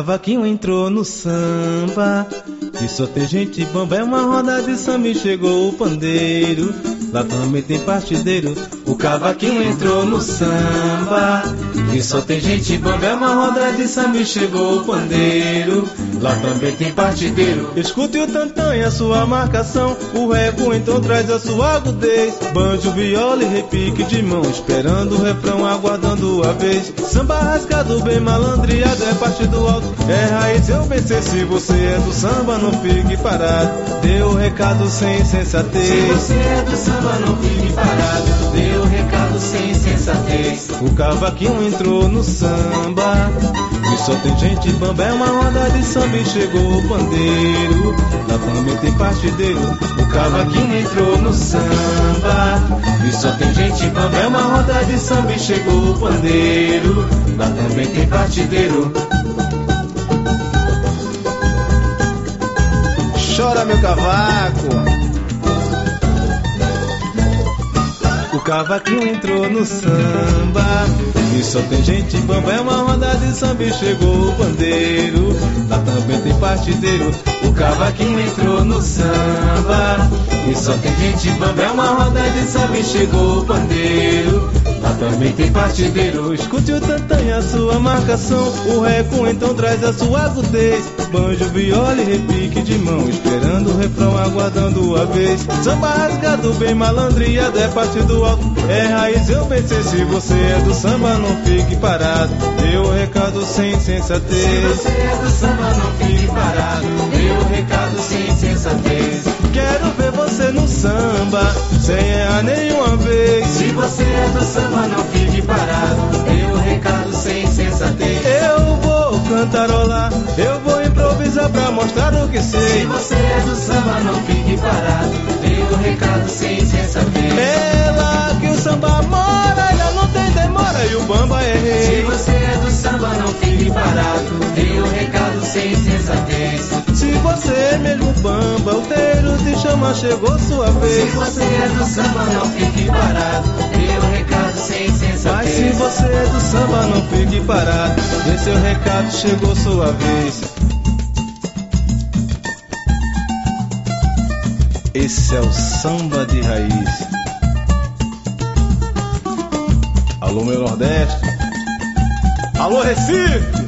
cavaquinho entrou no samba e só tem gente bamba, é uma roda de samba e chegou o pandeiro. Lá também tem partideiro. O cavaquinho entrou no samba e só tem gente bamba, é uma roda de samba e chegou o pandeiro. Lá também tem partideiro. Escute o tantã e a sua marcação, o reco então traz a sua agudez. Banjo, viola e repique de mão, esperando o refrão, aguardando a vez. Samba rasgado, bem malandreado, é parte do alto, é raiz, eu vencer. Se você é do samba, não fique parado, dê o recado sem sensatez. Se você é do samba, não fique parado, dê o recado sem sensatez. O cavaquinho entrou no samba e só tem gente bamba, é uma roda de samba e chegou o pandeiro. Lá também tem partideiro. O cavaquinho entrou no samba e só tem gente bamba, é uma roda de samba e chegou o pandeiro. Lá também tem partideiro. Chora meu cavaco. O cavaquinho entrou no samba e só tem gente bamba, é uma roda de samba e chegou o pandeiro. Lá também tem partideiro. O cavaquinho entrou no samba e só tem gente bamba, é uma roda de samba e chegou o pandeiro. Lá também tem partideiro. Escute o tantã e a sua marcação, o reco então traz a sua agudez. Banjo, viola e repique de mão, esperando o refrão, aguardando a vez. Samba rasgado, bem malandreado, é parte do alto, é raiz, eu vencer. Se você é do samba, não fique parado, dê o recado sem sensatez. Se você é do samba, não fique parado, dê o recado sem sensatez. Quero ver você no samba, sem errar nenhuma vez. Se você é do samba, não fique parado, dê o recado sem sensatez. Eu vou cantarolar, eu vou improvisar pra mostrar o que sei. Se você é do samba, não fique parado, dê o recado sem sensatez. É lá que o samba mora, já não tem demora e o bamba é rei. Se você é do samba, não fique parado, dê o recado sem sensatez. Se você mesmo bamba, o teiro te chama, chegou sua vez. Se você é do samba, não fique parado, dê o recado sem sensatez. Mas se você é do samba, não fique parado, dê seu recado, chegou sua vez. Esse é o samba de raiz. Alô meu Nordeste, alô Recife.